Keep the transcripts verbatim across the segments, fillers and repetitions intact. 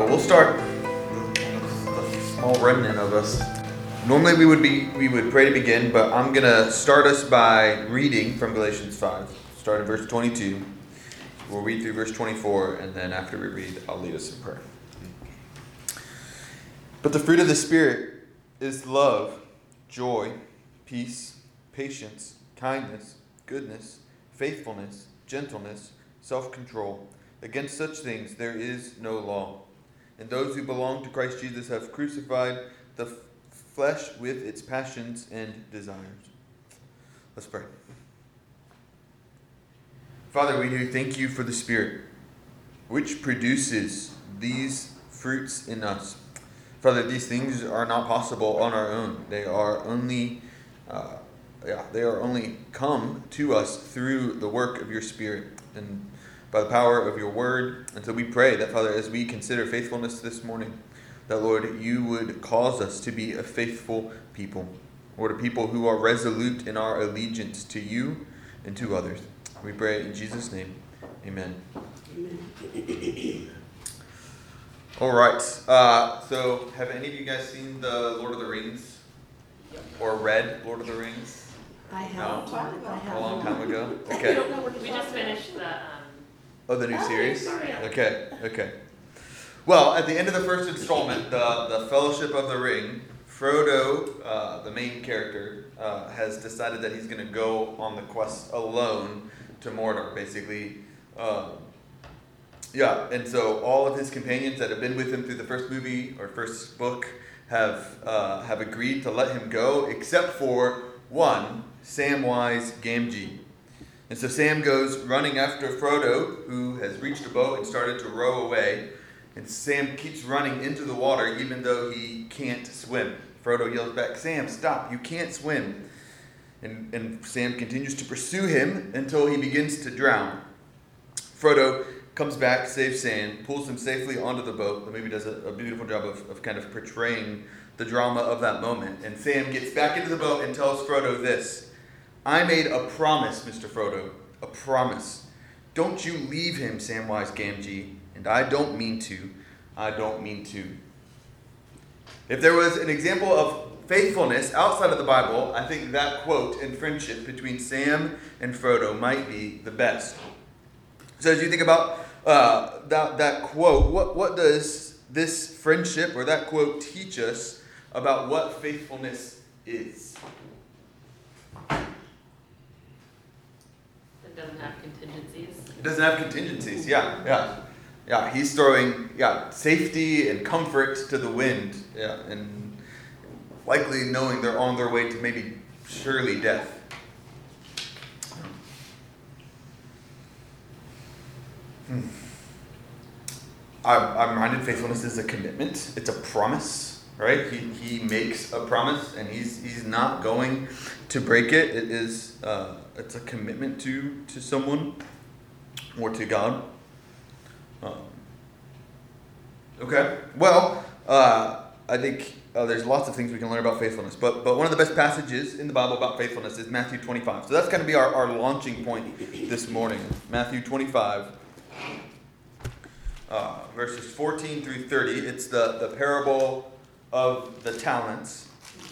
we'll start a small remnant of us. Normally we would be we would pray to begin, but I'm gonna start us by reading from Galatians five. Start at verse twenty-two. We'll read through verse twenty-four, and then after we read, I'll lead us in prayer. But the fruit of the Spirit is love, joy, peace, patience, kindness, goodness, faithfulness, gentleness, self-control. Against such things there is no law. And those who belong to Christ Jesus have crucified the f- flesh with its passions and desires. Let's pray. Father, we do thank you for the Spirit, which produces these fruits in us. Father, these things are not possible on our own. They are only, uh, yeah, they are only come to us through the work of your Spirit and by the power of your word. And so we pray that, Father, as we consider faithfulness this morning, that, Lord, you would cause us to be a faithful people, Lord, a people who are resolute in our allegiance to you and to others. We pray in Jesus' name. Amen. Amen. All right. Uh, so have any of you guys seen the Lord of the Rings or read Lord of the Rings? I have. No? I have. A long time ago? Okay. We just finished the... Um, Oh, the new Oh, series? sorry. Okay, okay. Well, at the end of the first installment, the, the Fellowship of the Ring, Frodo, uh, the main character, uh, has decided that he's going to go on the quest alone to Mordor, basically. Um, yeah, and so all of his companions that have been with him through the first movie or first book have uh, have agreed to let him go, except for one, Samwise Gamgee. And so Sam goes running after Frodo, who has reached a boat and started to row away. And Sam keeps running into the water, even though he can't swim. Frodo yells back, "Sam, stop, you can't swim." And, and Sam continues to pursue him until he begins to drown. Frodo comes back, saves Sam, pulls him safely onto the boat. The movie does a, a beautiful job of, of kind of portraying the drama of that moment. And Sam gets back into the boat and tells Frodo this: "I made a promise, Mister Frodo, a promise. Don't you leave him, Samwise Gamgee, and I don't mean to. I don't mean to." If there was an example of faithfulness outside of the Bible, I think that quote and friendship between Sam and Frodo might be the best. So as you think about uh, that, that quote, what, what does this friendship or that quote teach us about what faithfulness is? it doesn't have contingencies. It doesn't have contingencies, yeah, yeah. Yeah, he's throwing yeah safety and comfort to the wind, yeah, and likely knowing they're on their way to maybe surely death. Hmm. I'm, I'm reminded faithfulness is a commitment. It's a promise, right? He he makes a promise, and he's he's not going to break it. It is uh, it's a commitment to to someone or to God. Um, okay. Well, uh, I think uh, there's lots of things we can learn about faithfulness, but but one of the best passages in the Bible about faithfulness is Matthew twenty-five. So that's going to be our, our launching point this morning. Matthew twenty-five, uh, verses fourteen through thirty. It's the, the parable of the talents.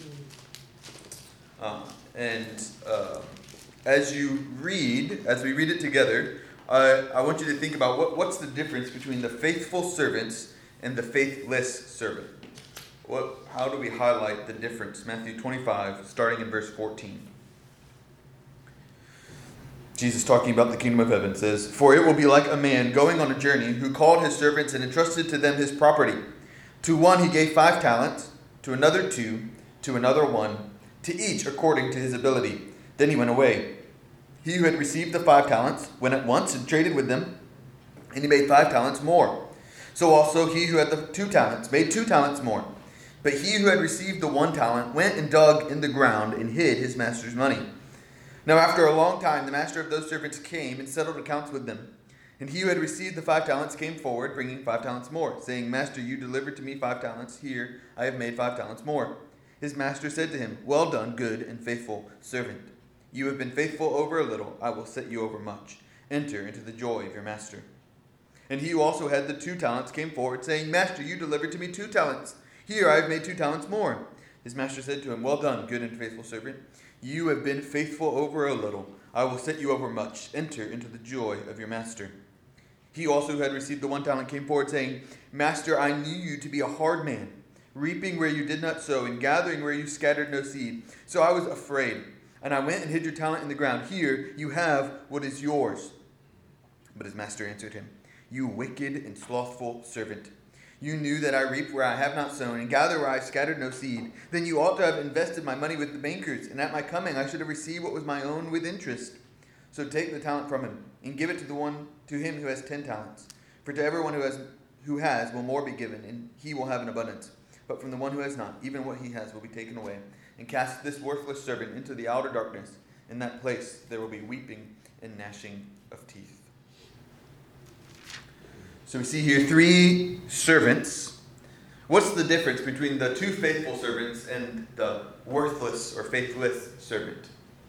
Uh, and uh, as you read, as we read it together, I, I want you to think about what, what's the difference between the faithful servants and the faithless servant. What? How do we highlight the difference? Matthew twenty-five, starting in verse fourteen. Jesus, talking about the kingdom of heaven, says, "For it will be like a man going on a journey who called his servants and entrusted to them his property. To one he gave five talents, to another two, to another one, to each according to his ability. Then he went away. He who had received the five talents went at once and traded with them, and he made five talents more. So also he who had the two talents made two talents more. But he who had received the one talent went and dug in the ground and hid his master's money. Now after a long time the master of those servants came and settled accounts with them. And he who had received the five talents came forward, bringing five talents more, saying, 'Master, you delivered to me five talents. Here I have made five talents more.' His master said to him, 'Well done, good and faithful servant. You have been faithful over a little. I will set you over much. Enter into the joy of your master.' And he who also had the two talents came forward, saying, Master, you delivered to me two talents. Here I have made two talents more. His master said to him, Well done, good and faithful servant. You have been faithful over a little. I will set you over much. Enter into the joy of your master. He also who had received the one talent came forward, saying, Master, I knew you to be a hard man, reaping where you did not sow, and gathering where you scattered no seed. So I was afraid, and I went and hid your talent in the ground. Here you have what is yours. But his master answered him, You wicked and slothful servant. You knew that I reap where I have not sown, and gather where I scattered no seed. Then you ought to have invested my money with the bankers, and at my coming I should have received what was my own with interest. So take the talent from him, and give it to the one to him who has ten talents. For to everyone who has who has will more be given, and he will have an abundance. But from the one who has not, even what he has will be taken away. And cast this worthless servant into the outer darkness. In that place there will be weeping and gnashing of teeth. So we see here three servants. What's the difference between the two faithful servants and the worthless or faithless servant?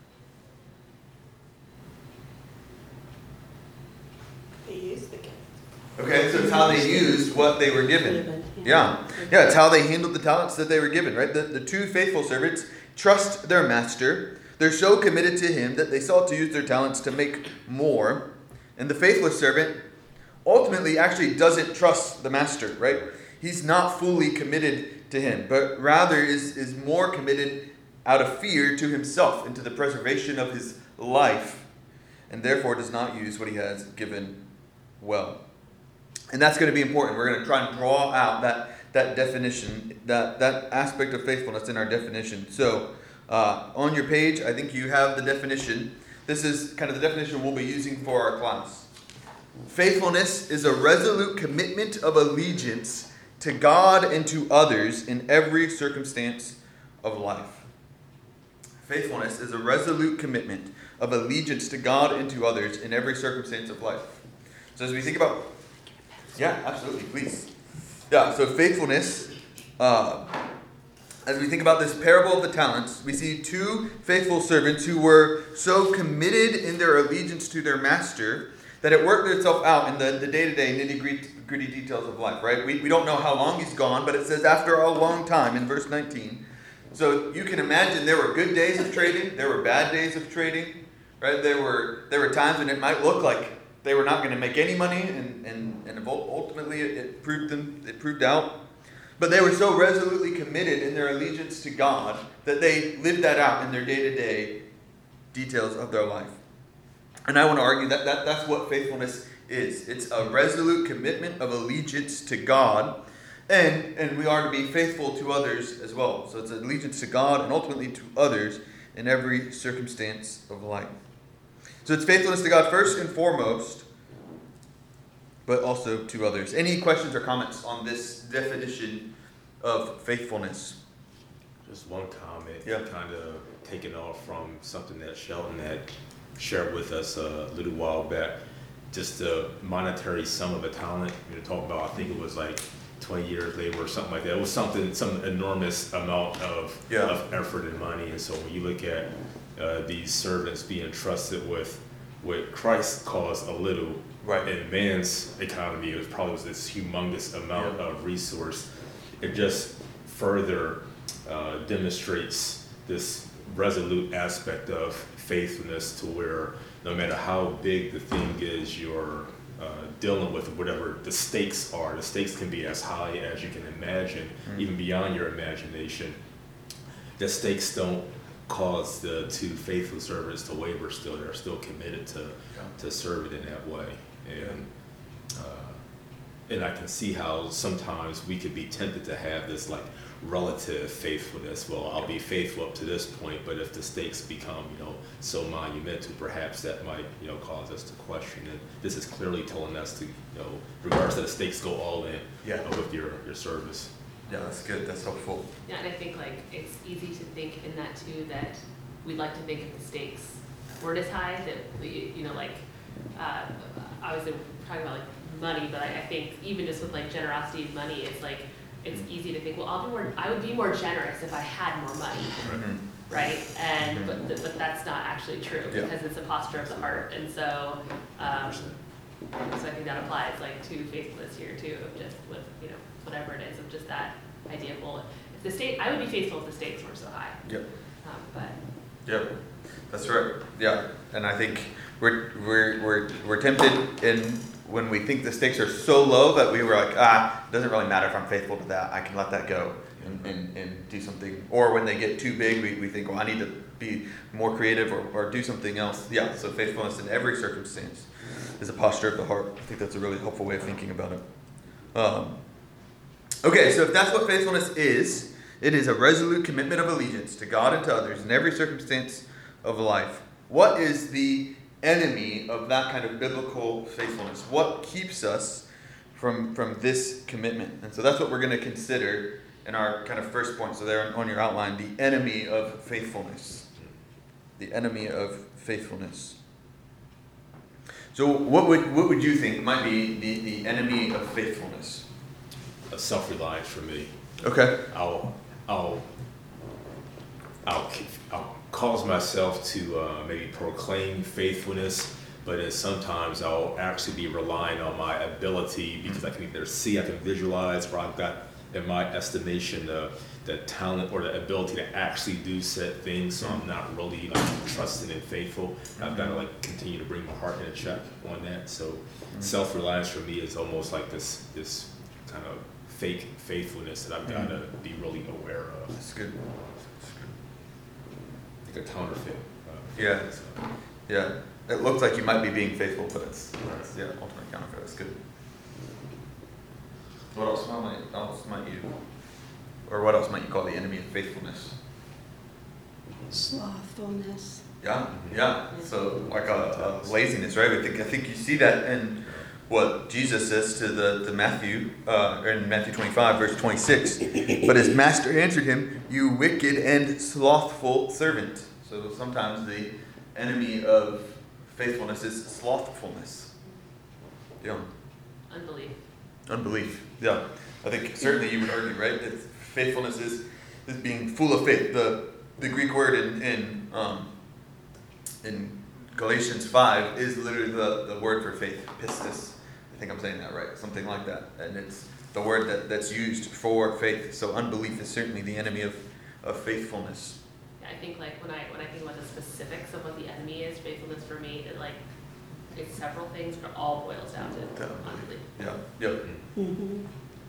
They used the gift. Okay, so it's how they used what they were given. Yeah, yeah, it's how they handled the talents that they were given, right? The, the two faithful servants trust their master. They're so committed to him that they sought to use their talents to make more. And the faithless servant ultimately actually doesn't trust the master, right? He's not fully committed to him, but rather is, is more committed out of fear to himself and to the preservation of his life, and therefore does not use what he has given well. And that's going to be important. We're going to try and draw out that, that definition, that, that aspect of faithfulness in our definition. So uh, on your page, I think you have the definition. This is kind of the definition we'll be using for our class. Faithfulness is a resolute commitment of allegiance to God and to others in every circumstance of life. Faithfulness is a resolute commitment of allegiance to God and to others in every circumstance of life. So as we think about, yeah, absolutely, please. Yeah, so faithfulness, uh, as we think about this parable of the talents, we see two faithful servants who were so committed in their allegiance to their master that it worked itself out in the, the day-to-day nitty-gritty details of life, right? We, we don't know how long he's gone, but it says after a long time in verse nineteen. So you can imagine there were good days of trading, there were bad days of trading, right? There were there were times when it might look like they were not going to make any money, and, and, and ultimately it, it proved them it proved out. But they were so resolutely committed in their allegiance to God that they lived that out in their day-to-day details of their life. And I want to argue that, that that's what faithfulness is. It's a resolute commitment of allegiance to God, and, and we are to be faithful to others as well. So it's allegiance to God and ultimately to others in every circumstance of life. So it's faithfulness to God first and foremost, but also to others. Any questions or comments on this definition of faithfulness? Just one comment, yeah. Kind of taking off from something that Sheldon had shared with us a little while back. Just the monetary sum of a talent. You know, talking about, I think it was like twenty years labor or something like that. It was something, some enormous amount of, yeah. of effort and money. And so when you look at uh, these servants being entrusted with what Christ calls a little, right, in man's economy, it was probably was this humongous amount yeah. of resource. It just further uh, demonstrates this resolute aspect of faithfulness, to where no matter how big the thing is you're uh, dealing with, whatever the stakes are, the stakes can be as high as you can imagine, mm-hmm. even beyond your imagination. The stakes don't cause the two faithful servants to waver. Still, they're still committed to yeah. to serve it in that way. And uh, and I can see how sometimes we could be tempted to have this like relative faithfulness. Well, I'll be faithful up to this point, but if the stakes become, you know, so monumental, perhaps that might, you know, cause us to question it. This is clearly telling us to, you know, regardless of the stakes, go all in yeah. uh, with your, your service. Yeah, that's good. That's helpful. Yeah, and I think like it's easy to think in that too, that we'd like to think if the stakes weren't as high, that we, you know, like uh, obviously we're talking about like money, but I, I think even just with like generosity of money, it's like it's easy to think, well, I'll be more, I would be more generous if I had more money, mm-hmm. right? And but but that's not actually true yeah. because it's a posture of the heart, and so um, So I think that applies like to faithfulness here too, of just with, you know, whatever it is, of just that idea of, well, if the state, I would be faithful if the stakes weren't so high. Yep. Um, but Yep. That's right. Yeah. And I think we're we're we're we're tempted in when we think the stakes are so low that we were like, ah, it doesn't really matter if I'm faithful to that. I can let that go and, and, and do something. Or when they get too big, we, we think, well, I need to be more creative or, or do something else. Yeah, so faithfulness in every circumstance is a posture of the heart. I think that's a really helpful way of thinking about it. Um, okay, so if that's what faithfulness is, it is a resolute commitment of allegiance to God and to others in every circumstance of life. What is the enemy of that kind of biblical faithfulness? What keeps us from from this commitment? And so that's what we're going to consider in our kind of first point. So there on your outline, the enemy of faithfulness. The enemy of faithfulness. So what would what would you think might be the, the enemy of faithfulness? A self-reliance for me. Okay. I'll I'll I'll I'll cause myself to uh, maybe proclaim faithfulness, but then sometimes I'll actually be relying on my ability because I can either see, I can visualize, or I've got, in my estimation, the the talent or the ability to actually do said things. So I'm not really like trusting and faithful. I've got to like continue to bring my heart in a check on that. So mm-hmm. self-reliance for me is almost like this this kind of fake faithfulness that I've got to mm-hmm. be really aware of. That's good. Like a counterfeit. Uh, yeah. So. Yeah. It looks like you might be being faithful, but it's, it's yeah, ultimate counterfeit. That's good. What else might else might you, or what else might you call the enemy of faithfulness? Slothfulness. Yeah, yeah. So like a, a laziness, right? I think I think you see that in what Jesus says to the to Matthew, uh, in Matthew twenty-five, verse twenty-six. But his master answered him, "You wicked and slothful servant." So sometimes the enemy of faithfulness is slothfulness. Yeah. unbelief. Unbelief. Yeah. I think certainly you would argue, right? It's, faithfulness is is being full of faith. The the Greek word in in um, in Galatians five is literally the, the word for faith, pistis. I think I'm saying that right, something like that. And it's the word that, that's used for faith. So unbelief is certainly the enemy of, of faithfulness. Yeah, I think like when I when I think about the specifics of what the enemy is, faithfulness for me, it like it's several things, but all boils down to To unbelief. Yeah. Yep. Mm-hmm.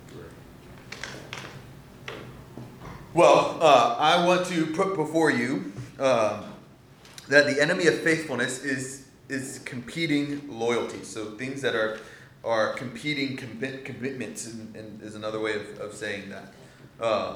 Well, uh, I want to put before you um, that the enemy of faithfulness is is competing loyalties. So things that are are competing commit, commitments, and, and is another way of, of saying that. Um,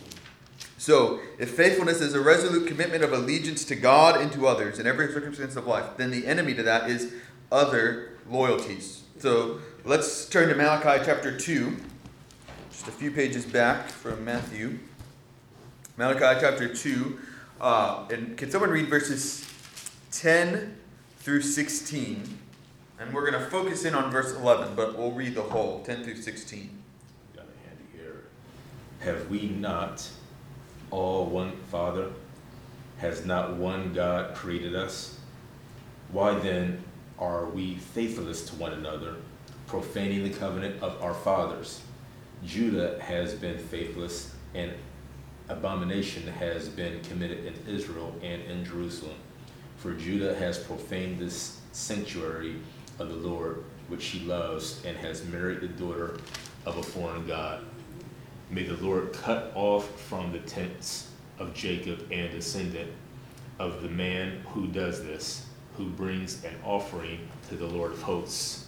so if faithfulness is a resolute commitment of allegiance to God and to others in every circumstance of life, then the enemy to that is other loyalties. So let's turn to Malachi chapter two, just a few pages back from Matthew. Malachi chapter two, uh, and can someone read verses ten through sixteen? And we're going to focus in on verse eleven, but we'll read the whole, ten through sixteen. Got it handy here. Have we not all one Father? Has not one God created us? Why then are we faithless to one another, profaning the covenant of our fathers? Judah has been faithless, and abomination has been committed in Israel and in Jerusalem. For Judah has profaned this sanctuary of the Lord, which he loves, and has married the daughter of a foreign god. May the Lord cut off from the tents of Jacob and descendant of the man who does this, who brings an offering to the Lord of hosts.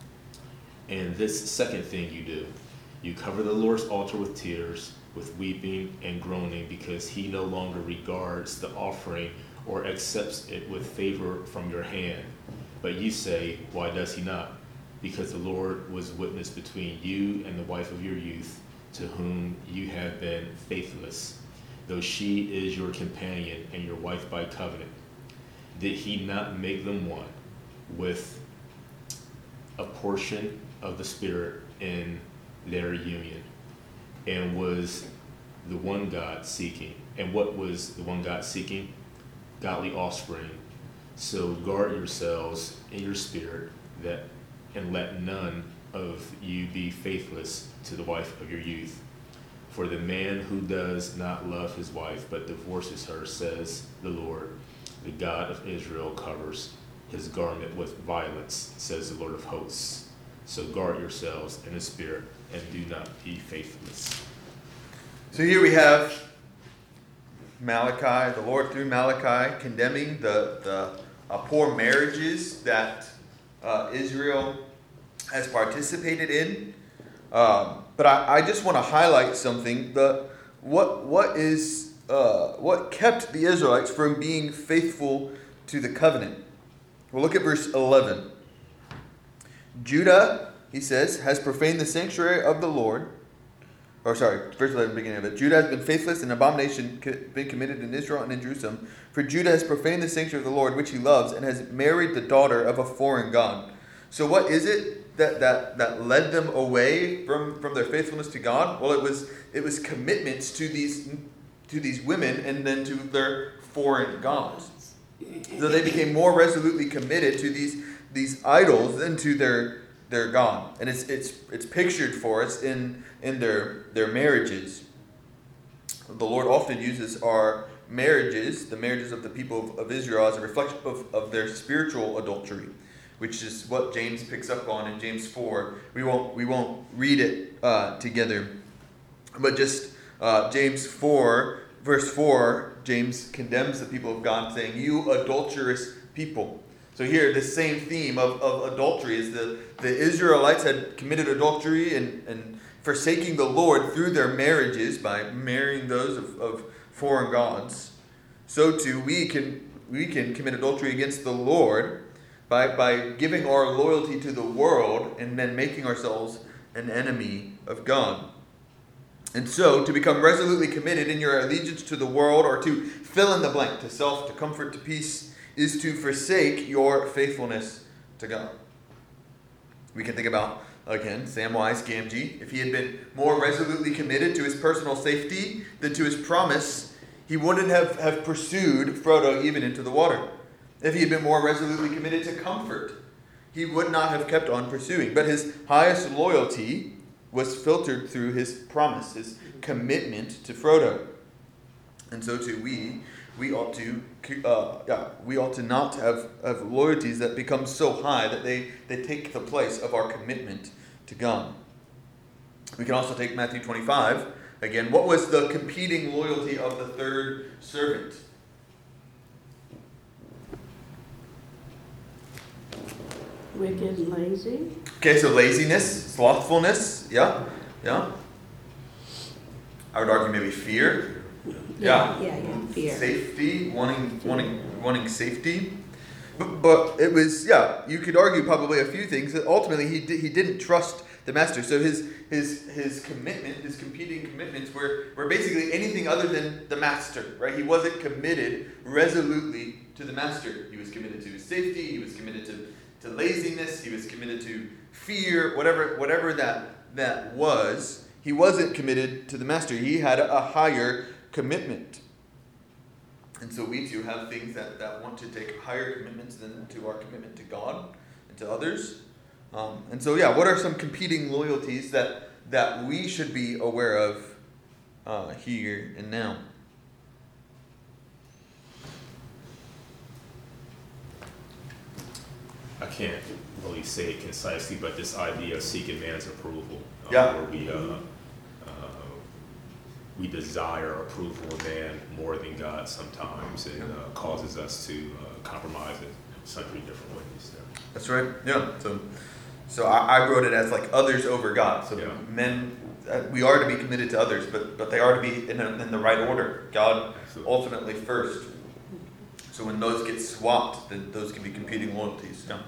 And this second thing you do, you cover the Lord's altar with tears, with weeping and groaning, because he no longer regards the offering or accepts it with favor from your hand. But you say, why does he not? Because the Lord was witness between you and the wife of your youth, to whom you have been faithless, though she is your companion and your wife by covenant. Did he not make them one with a portion of the Spirit in their union? And was the one God seeking? And what was the one God seeking? Godly offspring. So guard yourselves in your spirit, that and let none of you be faithless to the wife of your youth. For the man who does not love his wife but divorces her, says the Lord, the God of Israel covers his garment with violence, says the Lord of hosts. So guard yourselves in the spirit and do not be faithless. So here we have Malachi, the Lord through Malachi, condemning the, the uh, poor marriages that uh, Israel has participated in. Um, but I, I just want to highlight something. The what what is uh, what kept the Israelites from being faithful to the covenant? Well, look at verse eleven. Judah, he says, has profaned the sanctuary of the Lord. Or sorry, verse eleven, beginning of it. Judah has been faithless, and abomination been committed in Israel and in Jerusalem. For Judah has profaned the sanctuary of the Lord, which he loves, and has married the daughter of a foreign god. So what is it that, that, that led them away from, from their faithfulness to God? Well, it was it was commitments to these to these women and then to their foreign gods. So they became more resolutely committed to these these idols than to their their God. And it's it's it's pictured for us in in their their marriages. The Lord often uses our marriages, the marriages of the people of, of Israel, as a reflection of, of their spiritual adultery, which is what James picks up on in James four. We won't we won't read it uh, together, but just uh, James four, verse four, James condemns the people of God, saying, "You adulterous people." So here, the same theme of, of adultery is the, the Israelites had committed adultery and, and forsaking the Lord through their marriages by marrying those of, of foreign gods. So too, we can we can commit adultery against the Lord by, by giving our loyalty to the world and then making ourselves an enemy of God. And so, to become resolutely committed in your allegiance to the world, or to fill in the blank, to self, to comfort, to peace, is to forsake your faithfulness to God. We can think about, again, Samwise Gamgee. If he had been more resolutely committed to his personal safety than to his promise, he wouldn't have, have pursued Frodo even into the water. If he had been more resolutely committed to comfort, he would not have kept on pursuing. But his highest loyalty was filtered through his promise, his commitment to Frodo. And so too we we ought to uh, yeah, we ought to not have, have loyalties that become so high that they, they take the place of our commitment to God. We can also take Matthew twenty-five. Again, what was the competing loyalty of the third servant? Wicked and lazy. Okay, so laziness, slothfulness, yeah, yeah. I would argue maybe fear. Yeah. Yeah, yeah, fear. Safety, wanting, wanting, wanting safety. But, but it was, yeah, you could argue probably a few things. That ultimately, he di- he didn't trust the master. So his his his commitment, his competing commitments were, were basically anything other than the master, right? He wasn't committed resolutely to the master. He was committed to his safety. He was committed to, to laziness. He was committed to fear, whatever whatever that that was. He wasn't committed to the master. He had a, a higher commitment. And so we too have things that, that want to take higher commitments than to our commitment to God and to others. Um, and so, yeah, what are some competing loyalties that, that we should be aware of uh, here and now? I can't really say it concisely, but this idea of seeking man's approval, uh, Yeah. where we uh, uh, we desire approval of man more than God sometimes, and uh, causes us to uh, compromise in sundry different ways. There. That's right. Yeah. So, so I, I wrote it as like others over God. So Yeah. men, uh, we are to be committed to others, but but they are to be in, a, in the right order. God Absolutely. ultimately first. So when those get swapped, then those can be competing loyalties. Yeah.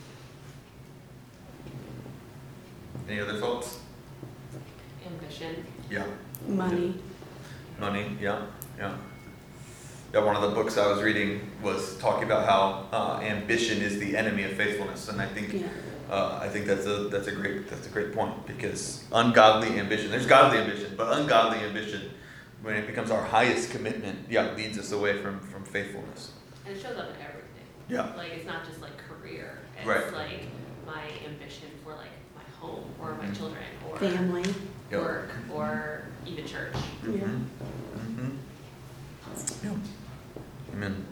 Any other thoughts? Ambition. Yeah. Money. Money. Yeah. Yeah. Yeah. One of the books I was reading was talking about how uh, ambition is the enemy of faithfulness, and I think Yeah. uh, I think that's a that's a great that's a great point, because ungodly ambition. There's godly ambition, but ungodly ambition, when it becomes our highest commitment, yeah, leads us away from from faithfulness. And it shows up in everything. Yeah. Like, it's not just like career. It's Right. like my ambition family. Yep. work, or even church. Yeah. Mm-hmm. Yeah. Amen.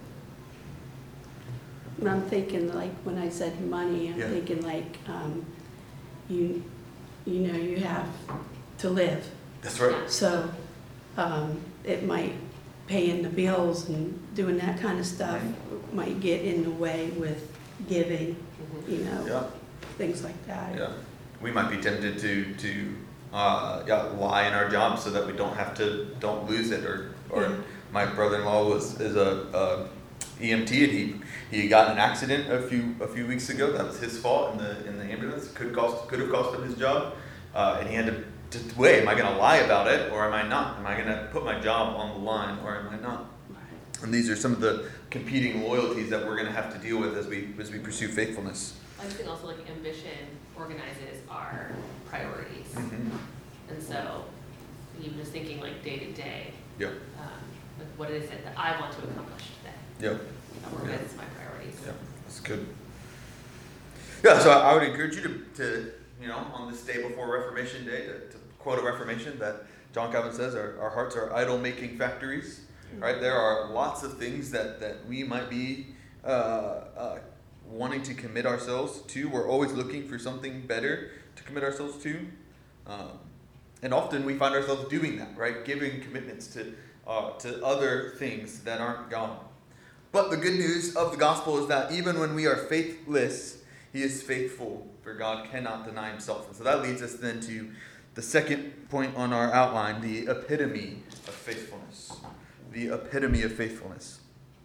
And I'm thinking, like, when I said money, I'm Yeah. thinking like, um, you, you know, you have to live. That's right. So, um, it might paying the bills and doing that kind of stuff might get in the way with giving, Mhm. you know, Yeah. things like that. Yeah. We might be tempted to to uh, yeah, lie in our job so that we don't have to don't lose it. Or or Yeah. my brother-in-law was is a, a E M T and he he got in an accident a few a few weeks ago. That was his fault in the in the ambulance. Could cost could have cost him his job, uh, and he had to. to weigh, am I going to lie about it or am I not? Am I going to put my job on the line or am I not? And these are some of the competing loyalties that we're going to have to deal with as we as we pursue faithfulness. I think also like ambition organizes our priorities. Mm-hmm. And so even just thinking like day to day, Yeah. um, like what is it that I want to accomplish today? Yeah. That organizes my priorities. Yeah. That's good. Yeah. So I would encourage you to, to you know, on this day before Reformation Day, to, to quote a Reformation that John Calvin says, our, our hearts are idol-making factories. Right? There are lots of things that, that we might be uh, uh, wanting to commit ourselves to. We're always looking for something better to commit ourselves to. Um, and often we find ourselves doing that, right? Giving commitments to uh, to other things that aren't God. But the good news of the gospel is that even when we are faithless, he is faithful, for God cannot deny himself. And so that leads us then to the second point on our outline, the epitome of faithfulness. The epitome of faithfulness.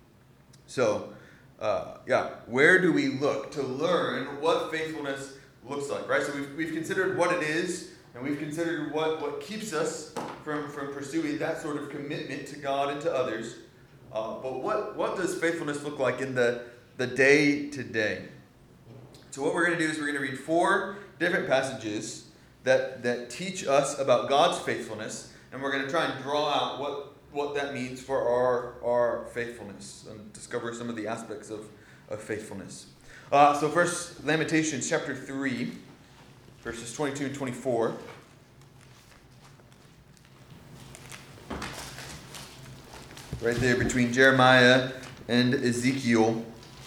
So, uh, yeah, where do we look to learn what faithfulness looks like, right? So we've, we've considered what it is, and we've considered what, what keeps us from, from pursuing that sort of commitment to God and to others. Uh, but what, what does faithfulness look like in the, the day-to-day? So what we're going to do is we're going to read four different passages that, that teach us about God's faithfulness, and we're going to try and draw out what, what that means for our, our faithfulness and discover some of the aspects of, of faithfulness. Uh, so first, Lamentations chapter three, verses twenty-two and twenty-four. Right there between Jeremiah and Ezekiel.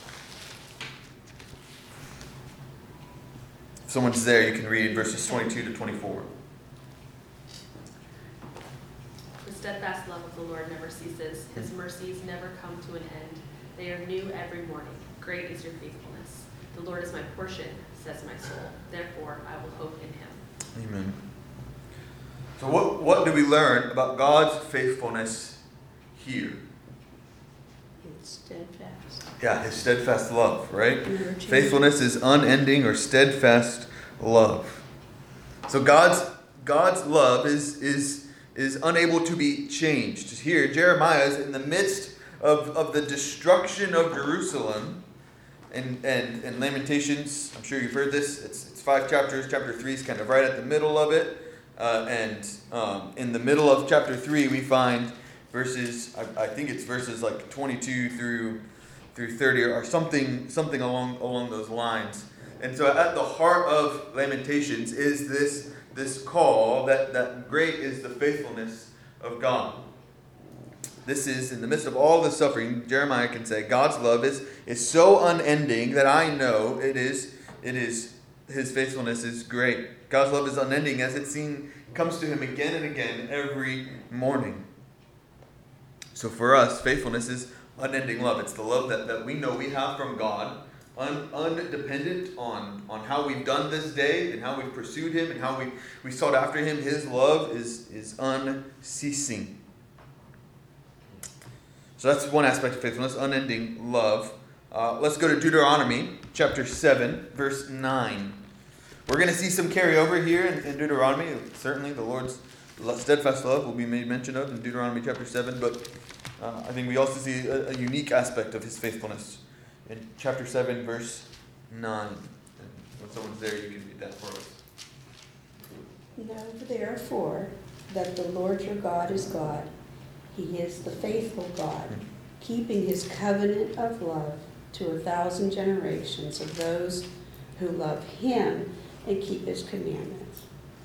If someone's there, you can read verses twenty-two to twenty-four. The steadfast love of the Lord never ceases. His mercies never come to an end. They are new every morning. Great is your faithfulness. The Lord is my portion, says my soul. Therefore, I will hope in him. Amen. So what, what do we learn about God's faithfulness here? It's steadfast. Yeah, his steadfast love, right? Never change. Faithfulness is unending or steadfast love. So God's God's love is is is unable to be changed. Here, Jeremiah is in the midst of, of the destruction of Jerusalem. And, and and Lamentations, I'm sure you've heard this. It's it's five chapters. Chapter three is kind of right at the middle of it. Uh, and um, in the middle of chapter three, we find verses. I, I think it's verses like twenty-two through through thirty, or something something along along those lines. And so, at the heart of Lamentations is this this call that that great is the faithfulness of God. This is, in the midst of all the suffering, Jeremiah can say, God's love is, is so unending that I know it is, it is, his faithfulness is great. God's love is unending as it's seen, comes to him again and again every morning. So for us, faithfulness is unending love. It's the love that, that we know we have from God, un, undependent on, on how we've done this day and how we've pursued him and how we we sought after him. His love is, is unceasing. So that's one aspect of faithfulness, unending love. Uh, let's go to Deuteronomy chapter seven, verse nine. We're going to see some carryover here in, in Deuteronomy. Certainly the Lord's steadfast love will be made mention of in Deuteronomy chapter seven, but uh, I think we also see a, a unique aspect of his faithfulness in chapter seven, verse nine. And when someone's there, you can read that for us. Know therefore that the Lord your God is God. He is the faithful God, keeping his covenant of love to a thousand generations of those who love him and keep his commandments.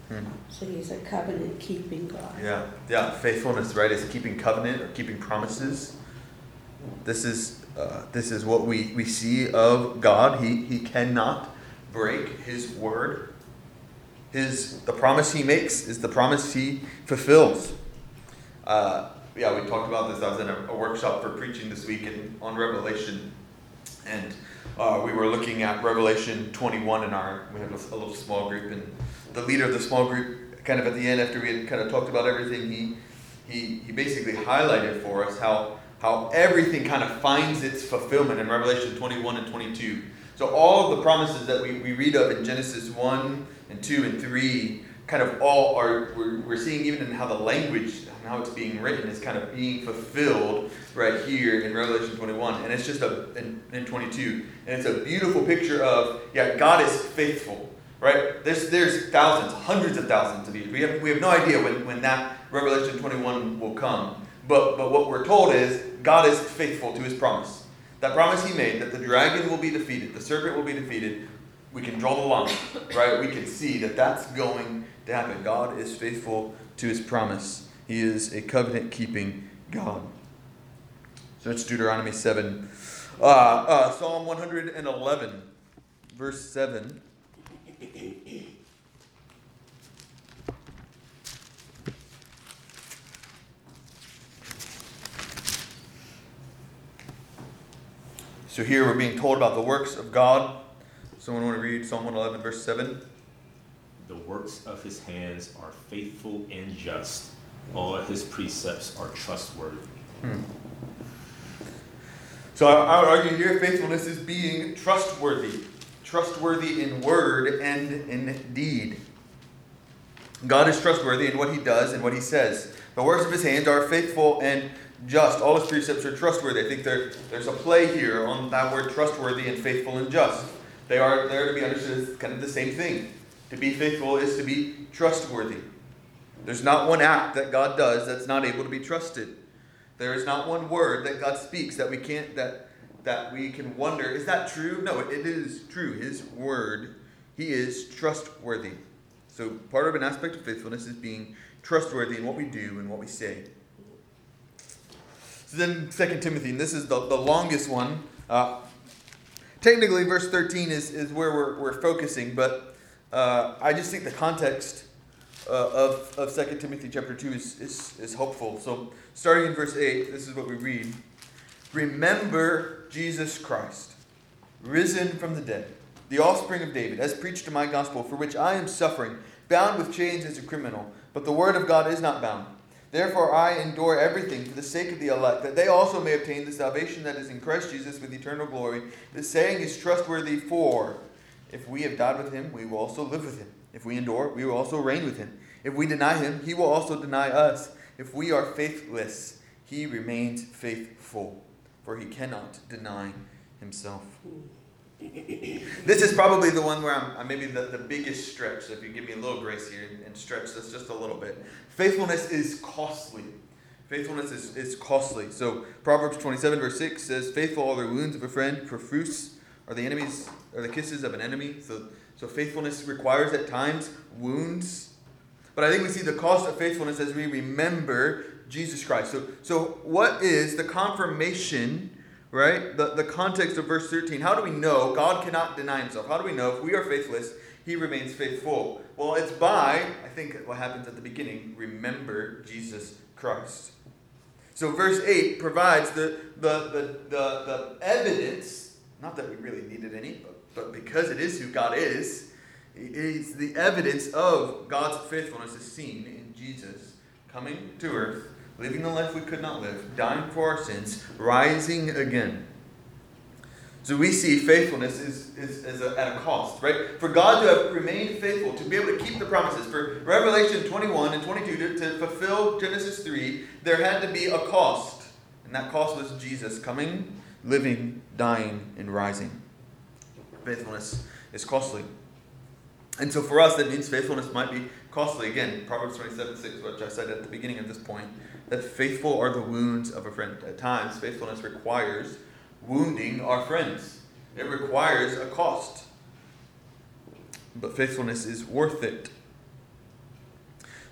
Hmm. So he's a covenant-keeping God. Yeah, yeah. Faithfulness, right, is keeping covenant or keeping promises. This is uh, this is what we, we see of God. He he cannot break his word. His the promise he makes is the promise he fulfills. Uh, yeah, we talked about this. I was in a, a workshop for preaching this week in, on Revelation, and uh, we were looking at Revelation twenty-one in our. We had a, a little small group, and the leader of the small group, kind of at the end, after we had kind of talked about everything, he he he basically highlighted for us how how everything kind of finds its fulfillment in Revelation twenty-one and twenty-two. So all of the promises that we, we read of in Genesis one and two and three kind of all are, we're, we're seeing even in how the language and how it's being written is kind of being fulfilled right here in Revelation twenty-one. And it's just a, in, in twenty-two. And it's a beautiful picture of, yeah, God is faithful, right? There's there's thousands, hundreds of thousands of years. We have, we have no idea when, when that Revelation twenty-one will come. But but what we're told is God is faithful to his promise. That promise he made, that the dragon will be defeated, the serpent will be defeated, we can draw the line, right? We can see that that's going to happen. God is faithful to his promise. He is a covenant-keeping God. So it's Deuteronomy seven. Uh, uh, Psalm one eleven, verse seven. So here we're being told about the works of God. Someone want to read Psalm one eleven, verse seven? The works of his hands are faithful and just. All of his precepts are trustworthy. Hmm. So I, I would argue here faithfulness is being trustworthy. Trustworthy in word and in deed. God is trustworthy in what he does and what he says. The works of his hands are faithful and just. All his precepts are trustworthy. I think there, there's a play here on that word trustworthy and faithful and just. They are there to be understood as kind of the same thing. To be faithful is to be trustworthy. There's not one act that God does that's not able to be trusted. There is not one word that God speaks that we can't that that we can wonder, is that true? No, it, it is true. His word, he is trustworthy. So part of an aspect of faithfulness is being trustworthy in what we do and what we say. So then Second Timothy, and this is the, the longest one. Uh, technically, verse thirteen is, is where we're, we're focusing, but uh, I just think the context uh, of, of Second Timothy chapter two is, is, is helpful. So starting in verse eight, this is what we read. Remember Jesus Christ, risen from the dead, the offspring of David, as preached in my gospel, for which I am suffering, bound with chains as a criminal. But the word of God is not bound. Therefore I endure everything for the sake of the elect, that they also may obtain the salvation that is in Christ Jesus with eternal glory. This saying is trustworthy, for if we have died with him, we will also live with him. If we endure, we will also reign with him. If we deny him, he will also deny us. If we are faithless, he remains faithful, for he cannot deny himself. This is probably the one where I'm, I'm maybe the, the biggest stretch. So if you give me a little grace here and stretch this just a little bit. Faithfulness is costly. Faithfulness is, is costly. So Proverbs twenty-seven verse six says, faithful are the wounds of a friend, profuse are the enemies, are the kisses of an enemy. So, so faithfulness requires at times wounds. But I think we see the cost of faithfulness as we remember Jesus Christ. So, so what is the confirmation, right? The, the context of verse thirteen. How do we know God cannot deny himself? How do we know if we are faithless, he remains faithful? Well, it's by, I think what happens at the beginning, remember Jesus Christ. So verse eight provides the, the, the, the, the evidence, not that we really needed any, but, but because it is who God is, it's the evidence of God's faithfulness is seen in Jesus coming to earth, living the life we could not live, dying for our sins, rising again. So we see faithfulness is, is, is a, at a cost, right? For God to have remained faithful, to be able to keep the promises, for Revelation twenty-one and twenty-two to, to fulfill Genesis three, there had to be a cost. And that cost was Jesus coming, living, dying, and rising. Faithfulness is costly. And so for us, that means faithfulness might be costly. Again, Proverbs twenty-seven six, which I said at the beginning of this point, that faithful are the wounds of a friend. At times, faithfulness requires wounding our friends. It requires a cost. But faithfulness is worth it.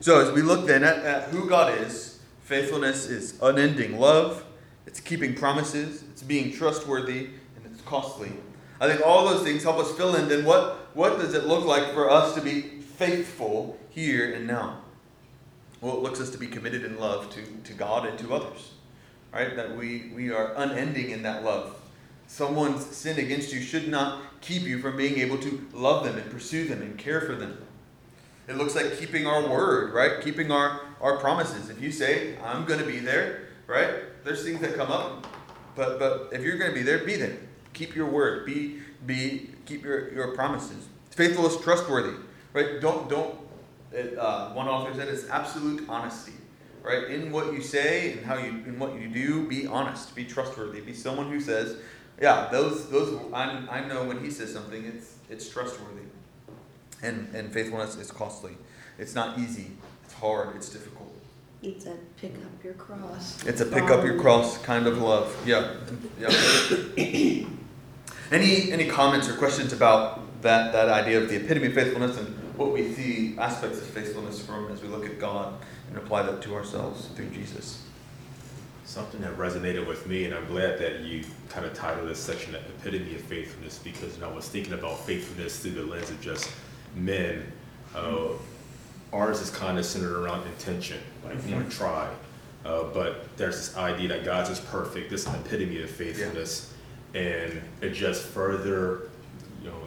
So as we look then at, at who God is, faithfulness is unending love, it's keeping promises, it's being trustworthy, and it's costly. I think all those things help us fill in then what, what does it look like for us to be faithful here and now? Well, it looks us to be committed in love to, to God and to others. Right? That we, we are unending in that love. Someone's sin against you should not keep you from being able to love them and pursue them and care for them. It looks like keeping our word, right? Keeping our, our promises. If you say, I'm going to be there, right? There's things that come up. But but if you're going to be there, be there. Keep your word. Be be keep your, your promises. Faithful is trustworthy, right? Don't don't. It, uh, one author said it's absolute honesty, right? In what you say and how you in what you do, be honest, be trustworthy, be someone who says, yeah, those those I I know when he says something, it's it's trustworthy. And and faithfulness is costly. It's not easy. It's hard. It's difficult. It's a pick up your cross. It's a pick up your cross kind of love. Yeah. Yeah. any any comments or questions about that that idea of the epitome of faithfulness and what we see aspects of faithfulness from as we look at God and apply that to ourselves through Jesus? Something that resonated with me, and I'm glad that you kind of titled this section the epitome of faithfulness, because you know, I was thinking about faithfulness through the lens of just men. Uh, ours is kind of centered around intention, like we want to try. Uh, but there's this idea that God's is perfect, this epitome of faithfulness, yeah. And it just further, you know,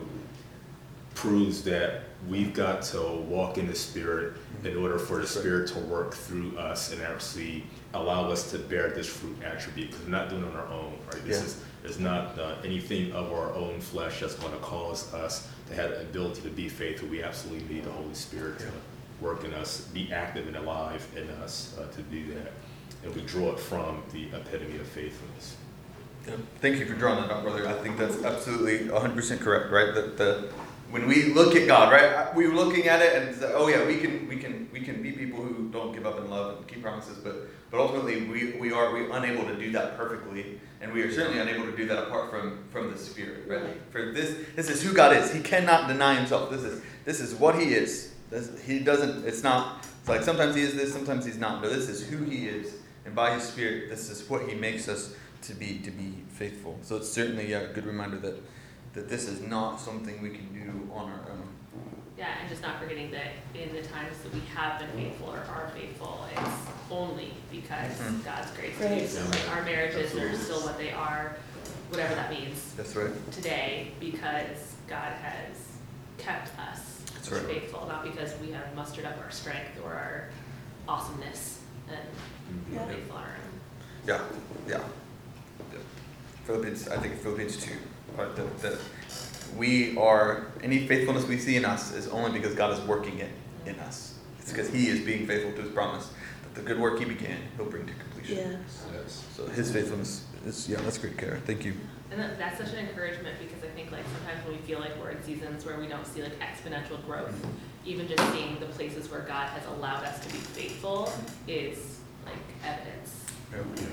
proves that we've got to walk in the Spirit in order for the Spirit to work through us and actually allow us to bear this fruit attribute, because we're not doing it on our own, right? This yeah. is, is not uh, anything of our own flesh that's going to cause us to have the ability to be faithful. We absolutely need the Holy Spirit yeah. to work in us, be active and alive in us uh, to do that. And we draw it from the epitome of faithfulness. Yeah. Thank you for drawing that out, brother. I think that's absolutely one hundred percent correct, right? That the when we look at God, right, we're looking at it and say, oh yeah, we can, we can, we can be people who don't give up in love and keep promises, but, but ultimately we, we are we unable to do that perfectly, and we are certainly unable to do that apart from, from the Spirit, right? For this, this is who God is. He cannot deny Himself. This is, this is what He is. This, he doesn't. It's not. It's like sometimes He is this, sometimes He's not. No, this is who He is, and by His Spirit, this is what He makes us to be, to be faithful. So it's certainly a good reminder that. that this is not something we can do on our own. Yeah, and just not forgetting that in the times that we have been faithful or are faithful, it's only because mm-hmm. God's grace right. is. Like our marriages Absolutely. Are still what they are, whatever that means. That's right. Today, because God has kept us That's right. faithful, not because we have mustered up our strength or our awesomeness and yeah. we're faithful on our own. Yeah, yeah. yeah. Philippians, I think Philippians two. But the, the, we are, any faithfulness we see in us is only because God is working it in us. It's because He is being faithful to His promise that the good work He began, He'll bring to completion. Yes. yes. So His faithfulness is, yeah, that's great, Kara. Thank you. And that, that's such an encouragement, because I think like sometimes when we feel like we're in seasons where we don't see like exponential growth, mm-hmm. even just seeing the places where God has allowed us to be faithful is like evidence. Yeah. Yeah.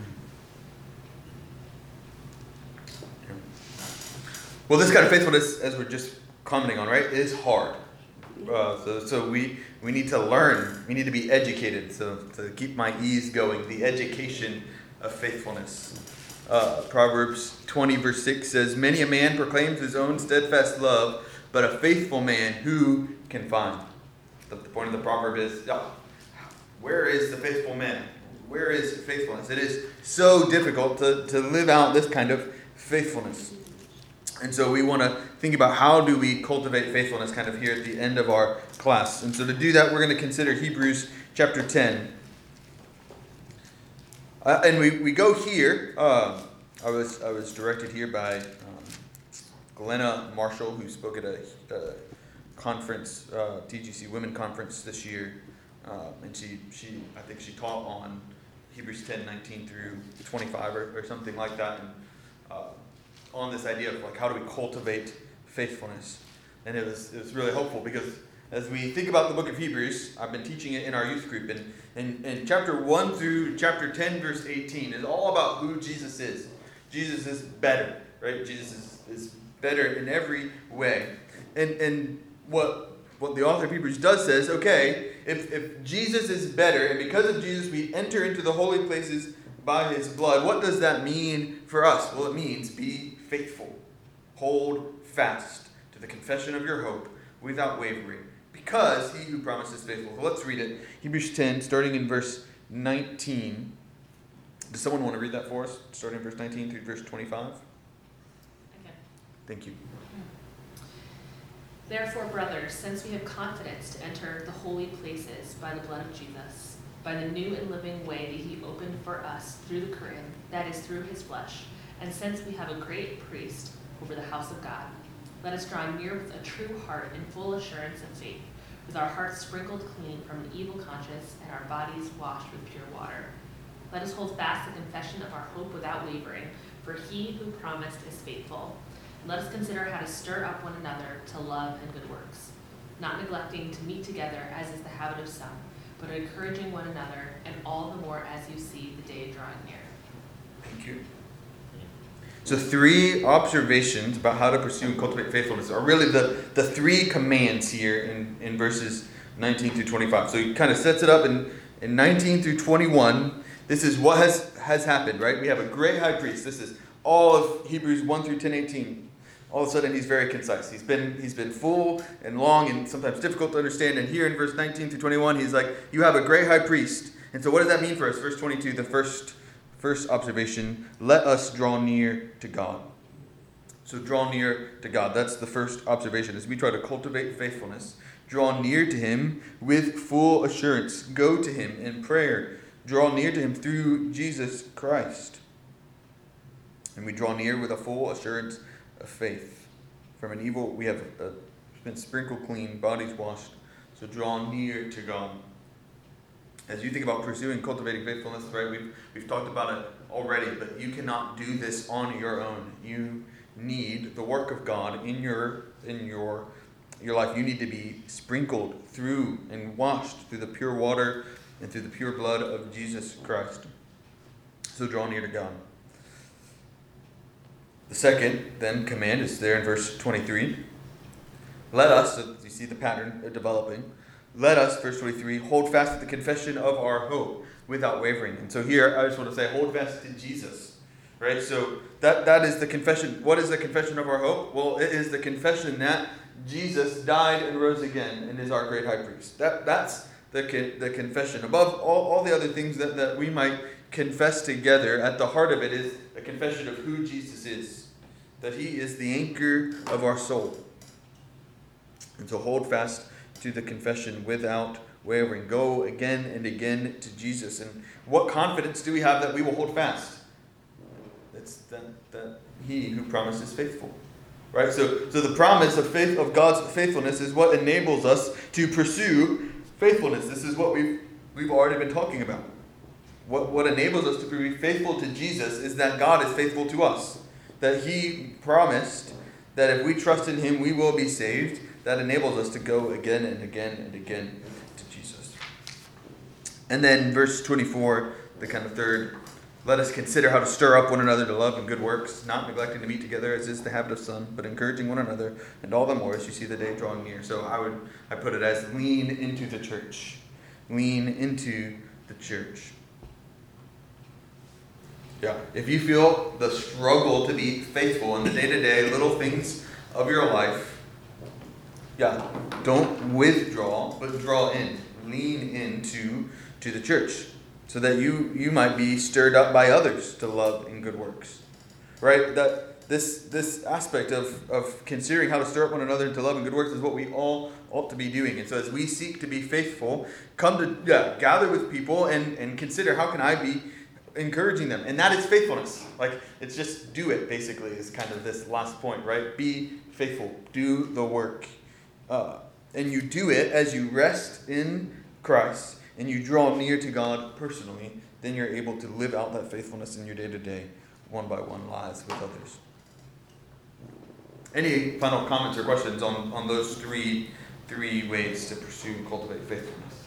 Well, this kind of faithfulness, as we're just commenting on, right, is hard. Uh, so, so we we need to learn. We need to be educated. So to keep my ease going, the education of faithfulness. Uh, Proverbs twenty verse six says, "Many a man proclaims his own steadfast love, but a faithful man who can find?" The, the point of the proverb is, oh, where is the faithful man? Where is faithfulness? It is so difficult to, to live out this kind of faithfulness. And so we want to think about how do we cultivate faithfulness kind of here at the end of our class. And so to do that, we're going to consider Hebrews chapter ten. Uh, and we, we go here. Uh, I was I was directed here by um, Glenna Marshall, who spoke at a, a conference, uh, T G C Women Conference this year. Uh, and she, she I think she taught on Hebrews ten, nineteen through twenty-five or, or something like that. And, uh, on this idea of like how do we cultivate faithfulness. And it was it was really helpful because as we think about the book of Hebrews, I've been teaching it in our youth group, and, and, and chapter one through chapter ten, verse eighteen is all about who Jesus is. Jesus is better, right? Jesus is, is better in every way. And and what what the author of Hebrews does says, okay, if, if Jesus is better, and because of Jesus we enter into the holy places by his blood, what does that mean for us? Well, it means be faithful. Hold fast to the confession of your hope without wavering, because he who promised is faithful. Well, let's read it. Hebrews ten, starting in verse nineteen. Does someone want to read that for us? Starting in verse nineteen through verse twenty-five? Okay. Thank you. Therefore, brothers, since we have confidence to enter the holy places by the blood of Jesus, by the new and living way that he opened for us through the curtain, that is through his flesh, and since we have a great priest over the house of God, let us draw near with a true heart in full assurance of faith, with our hearts sprinkled clean from an evil conscience and our bodies washed with pure water. Let us hold fast the confession of our hope without wavering, for he who promised is faithful. And let us consider how to stir up one another to love and good works, not neglecting to meet together as is the habit of some, but encouraging one another, and all the more as you see the day drawing near. Thank you. So three observations about how to pursue and cultivate faithfulness are really the, the three commands here in, in verses nineteen through twenty-five. So he kind of sets it up in, in nineteen through twenty-one. This is what has, has happened, right? We have a great high priest. This is all of Hebrews one through ten eighteen. All of a sudden he's very concise. He's been he's been full and long and sometimes difficult to understand. And here in verse nineteen through twenty-one, he's like, you have a great high priest. And so what does that mean for us? Verse twenty-two, the first First observation, let us draw near to God. So draw near to God. That's the first observation as we try to cultivate faithfulness. Draw near to him with full assurance. Go to him in prayer. Draw near to him through Jesus Christ. And we draw near with a full assurance of faith. From an evil, we have uh, been sprinkled clean, bodies washed. So draw near to God. As you think about pursuing, cultivating faithfulness, right, we've, we've talked about it already, but you cannot do this on your own. You need the work of God in your in your your life. You need to be sprinkled through and washed through the pure water and through the pure blood of Jesus Christ. So draw near to God. The second, then, command is there in verse twenty-three. Let us, so you see the pattern developing, let us, verse twenty-three, hold fast to the confession of our hope without wavering. And so here, I just want to say, hold fast to Jesus, right? So that, that is the confession. What is the confession of our hope? Well, it is the confession that Jesus died and rose again and is our great high priest. That, that's the, the confession. Above all, all the other things that, that we might confess together, at the heart of it is a confession of who Jesus is, that he is the anchor of our soul. And so hold fast to the confession without wavering. Go again and again to Jesus. And what confidence do we have that we will hold fast? It's that, that he who promised is faithful. Right? So, so the promise of faith of God's faithfulness is what enables us to pursue faithfulness. This is what we've we've already been talking about. What what enables us to be faithful to Jesus is that God is faithful to us. That he promised that if we trust in him, we will be saved. That enables us to go again and again and again to Jesus. And then verse twenty-four, the kind of third, let us consider how to stir up one another to love and good works, not neglecting to meet together as is the habit of some, but encouraging one another, and all the more as you see the day drawing near. So I would I put it as lean into the church. Lean into the church. Yeah. If you feel the struggle to be faithful in the day-to-day little things of your life, yeah, don't withdraw, but draw in. Lean into to the church so that you, you might be stirred up by others to love and good works. Right? That this this aspect of, of considering how to stir up one another into love and good works is what we all ought to be doing. And so as we seek to be faithful, come to yeah, gather with people and, and consider how can I be encouraging them. And that is faithfulness. Like, it's just do it, basically, is kind of this last point, right? Be faithful. Do the work. Uh, and you do it as you rest in Christ and you draw near to God personally, then you're able to live out that faithfulness in your day-to-day, one by one lives with others. Any final comments or questions on, on those three three ways to pursue and cultivate faithfulness?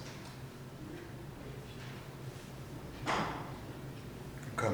Okay.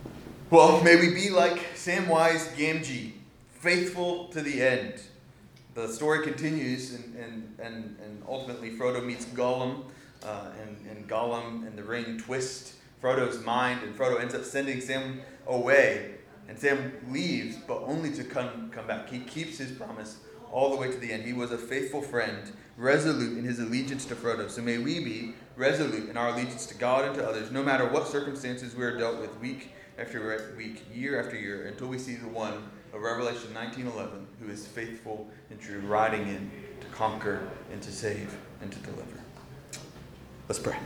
Well, may we be like Samwise Gamgee, faithful to the end. the story continues, and, and, and, and ultimately Frodo meets Gollum, uh, and, and Gollum and the ring twist Frodo's mind, and Frodo ends up sending Sam away. And Sam leaves, but only to come, come back. He keeps his promise all the way to the end. He was a faithful friend, resolute in his allegiance to Frodo. So may we be resolute in our allegiance to God and to others, no matter what circumstances we are dealt with week after week, year after year, until we see the one of Revelation nineteen eleven, who is faithful and true, riding in to conquer and to save and to deliver. Let's pray.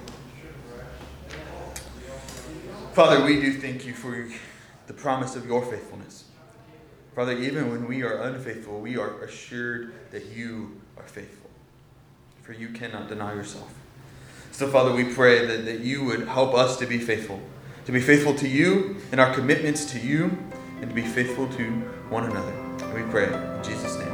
Father, we do thank you for the promise of your faithfulness. Father, even when we are unfaithful, we are assured that you are faithful, for you cannot deny yourself. So, Father, we pray that, that you would help us to be faithful, to be faithful to you in our commitments to you, and to be faithful to one another. And we pray in Jesus' name.